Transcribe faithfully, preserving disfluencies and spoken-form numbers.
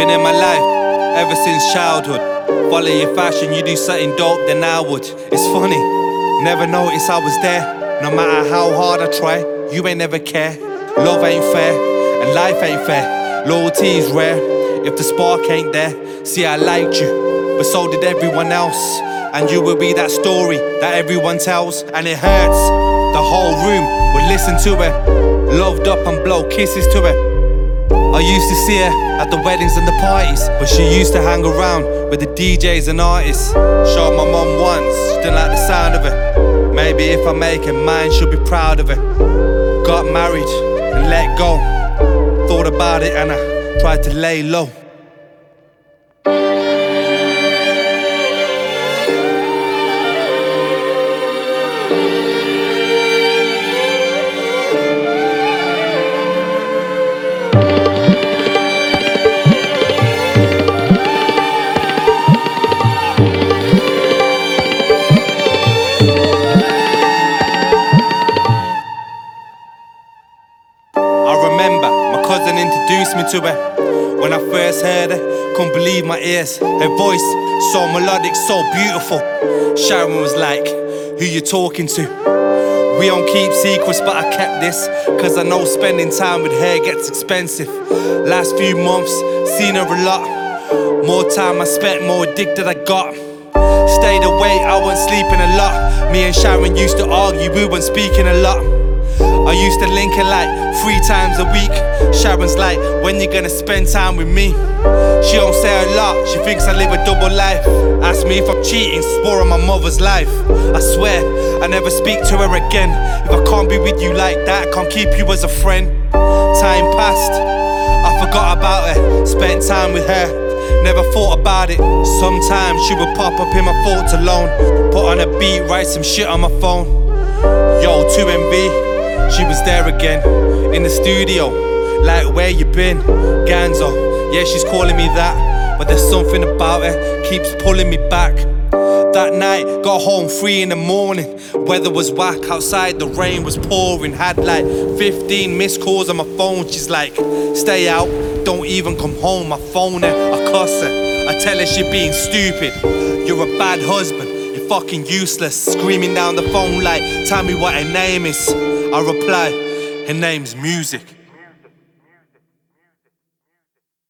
been in my life ever since childhood. Follow your fashion, you do something dope, then I would. It's funny, never noticed I was there. No matter how hard I try, you ain't never care. Love ain't fair, and life ain't fair. Loyalty is rare, if the spark ain't there. See, I liked you, but so did everyone else. And you will be that story that everyone tells. And it hurts, the whole room would listen to it. Loved up and blow kisses to it. I used to see her at the weddings and the parties, but she used to hang around with the D Js and artists. Showed my mum once, she didn't like the sound of it. Maybe if I make her mine, she'll be proud of it. Got married and let go. Thought about it and I tried to lay low. I remember my cousin introduced me to her. When I first heard her, couldn't believe my ears. Her voice, so melodic, so beautiful. Sharon was like, who you talking to? We don't keep secrets, but I kept this, cause I know spending time with her gets expensive. Last few months, seen her a lot. More time I spent, more addicted I got. Stayed awake, I wasn't sleeping a lot. Me and Sharon used to argue, we weren't speaking a lot. I used to link her like three times a week. Sharon's like, when you gonna spend time with me? She don't say a lot, she thinks I live a double life. Ask me if I'm cheating, spoiling my mother's life. I swear, I never speak to her again. If I can't be with you like that, I can't keep you as a friend. Time passed, I forgot about her. Spent time with her, never thought about it. Sometimes she would pop up in my thoughts alone. Put on a beat, write some shit on my phone. Yo, two M B, she was there again, in the studio, like where you been? Ganzo, yeah she's calling me that, but there's something about her, keeps pulling me back. That night, got home three in the morning. Weather was whack outside, the rain was pouring. Had like fifteen missed calls on my phone. She's like, stay out, don't even come home. I phone her, I cuss her, I tell her she being stupid. You're a bad husband, you're fucking useless. Screaming down the phone like, tell me what her name is. I reply, her name's Music.